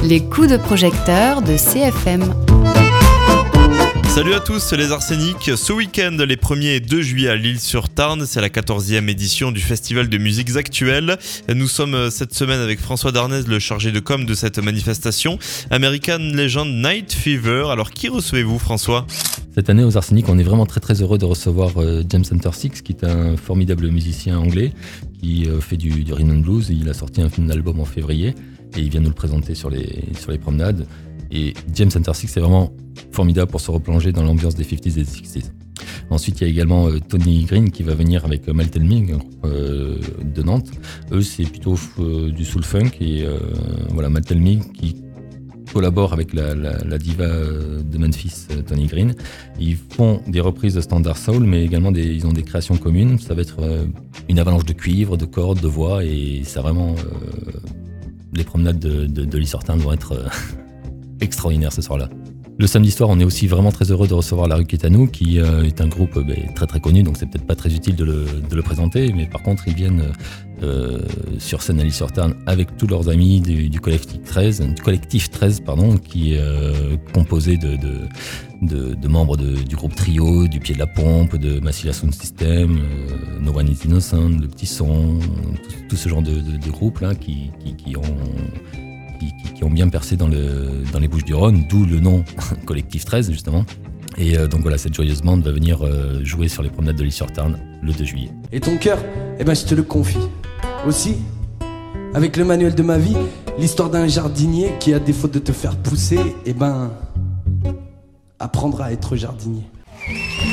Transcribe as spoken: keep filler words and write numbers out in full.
Les coups de projecteur de C F M. Salut à tous les Arséniques. Ce week-end, les premier et deux juillet à L'Isle-sur-Tarn, c'est la quatorzième édition du Festival de musiques actuelles. Nous sommes cette semaine avec François Darnez, le chargé de com de cette manifestation. American Legend Night Fever. Alors qui recevez-vous, François ? Cette année aux Arséniques, on est vraiment très très heureux de recevoir euh, James Hunter Six, qui est un formidable musicien anglais qui euh, fait du, du rhythm and blues. Il a sorti un film d'album en février et il vient nous le présenter sur les, sur les promenades. Et James Hunter Six, c'est vraiment formidable pour se replonger dans l'ambiance des cinquantaines et des soixantaines. Ensuite, il y a également euh, Tony Green qui va venir avec euh, Mal Tell Me, un groupe euh, de Nantes. Eux, c'est plutôt euh, du soul funk et euh, voilà, Mal Tell Me qui collabore avec la, la, la diva de Memphis, Tony Green. Ils font des reprises de standard soul, mais également des, ils ont des créations communes. Ça va être euh, une avalanche de cuivre, de cordes, de voix, et ça vraiment euh, les promenades de, de, de L'Isle-sur-Tarn vont être euh, extraordinaires ce soir-là. Le samedi soir, on est aussi vraiment très heureux de recevoir La Rue qui est à nous, qui euh, est un groupe euh, bah, très très connu, donc c'est peut-être pas très utile de le, de le présenter, mais par contre ils viennent euh, sur scène à L'Isle-sur-Tarn avec tous leurs amis du, du collectif treize, du collectif treize pardon, qui est euh, composé de, de, de, de membres de, du groupe Trio, du Pied de la Pompe, de Massilia Sound System, euh, No One Is Innocent, Le Petit Son, tout, tout ce genre de, de, de groupes là qui, qui, qui ont Qui, qui, qui ont bien percé dans, le, dans les Bouches-du-Rhône, d'où le nom Collectif treize justement. Et euh, donc voilà, cette joyeuse bande va venir euh, jouer sur les promenades de L'Isle-sur-Tarn le deux juillet. Et ton cœur, eh ben je te le confie. Aussi, avec le manuel de ma vie, l'histoire d'un jardinier qui, à défaut de te faire pousser, eh ben apprendra à être jardinier.